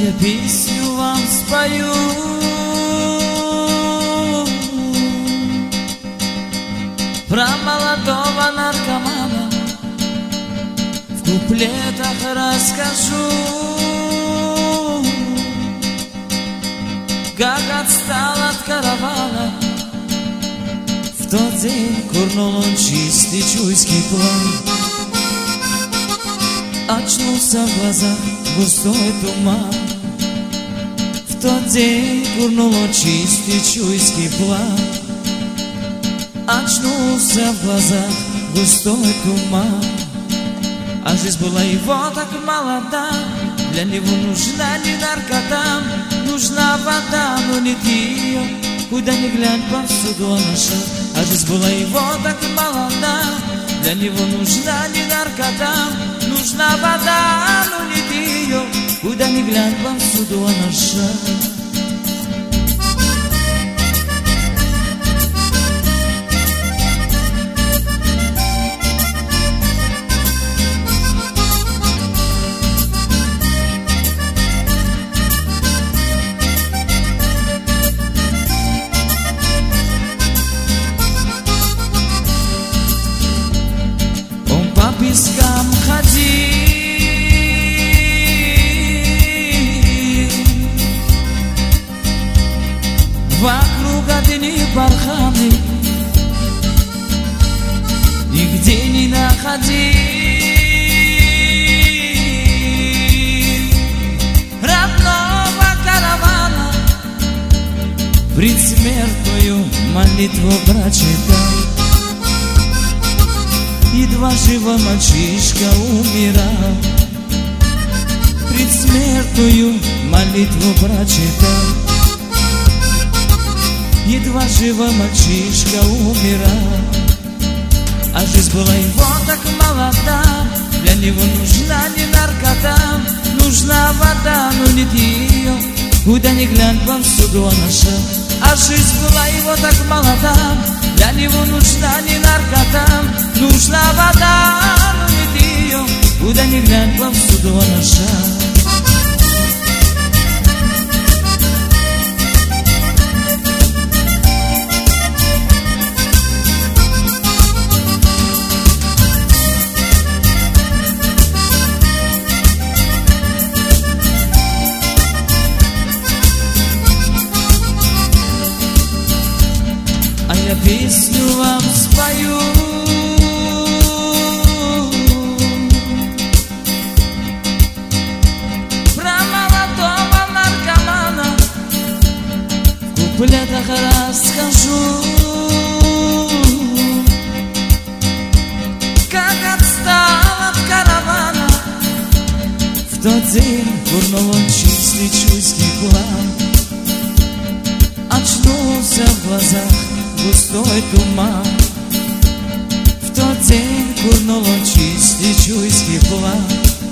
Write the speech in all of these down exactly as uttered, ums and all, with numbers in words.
я песню вам спою. Про молодого наркомана в куплетах расскажу, как отстал от каравана. В тот день курнул он чистый чуйский план. Очнулся в глазах густой туман. В тот день курнул он чистый чуйский план. Очнулся в глазах густой туман. А жизнь была его так молода, для него нужна не наркота, нужна вода, но не ее. Куда ни глянь, повсюду он нашел. А жизнь была его так молода, для него нужна не наркота, нужна вода, но не ее. Куда ни глянь, повсюду он нашел. По пескам ходил, вокруг одни барханы, нигде не находил родного каравана. Предсмертную молитву прочитал. Едва живо мальчишка умирал, предсмертную молитву прочитал. Едва живо мальчишка умирал. А жизнь была его так молода, для него нужна не наркота, нужна вода, но нет ее. Куда ни глянь, повсюду он нашел. А жизнь была его так молода, для него нужна не наркота, нужна вода, но нет ее. Куда ни глянь, повсюду он нашел. А я песню вам спою. Про молодого наркомана в куплетах расскажу, как отстал от каравана. В тот день курнул он чистый чуйский план. Очнулся в глазах густой туман. В тот день курнул он чистый чуйский план.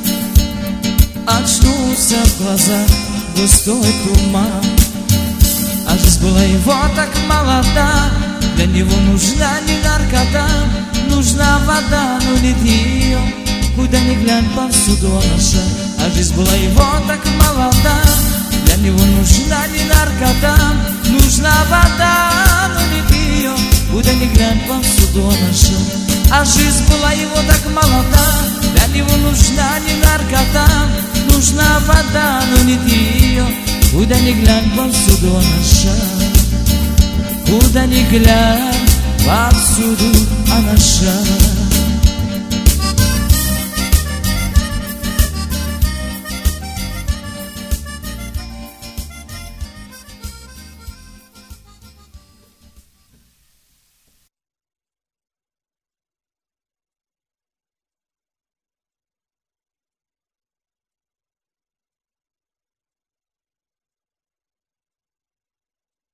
Очнулся в глазах густой туман. А жизнь была его так молода, для него нужна не наркота, нужна вода, но нет ее. Куда ни глянь, повсюду он нашел. А жизнь была его так молода, для него нужна не наркота, нужна вода, но нет ее. Куда ни глянь, повсюду он нашел. А жизнь была его так молода, для него нужна не наркота, нужна вода, но нет ее. Куда ни глянь, повсюду он нашел. Куда ни глянь, повсюду он нашел.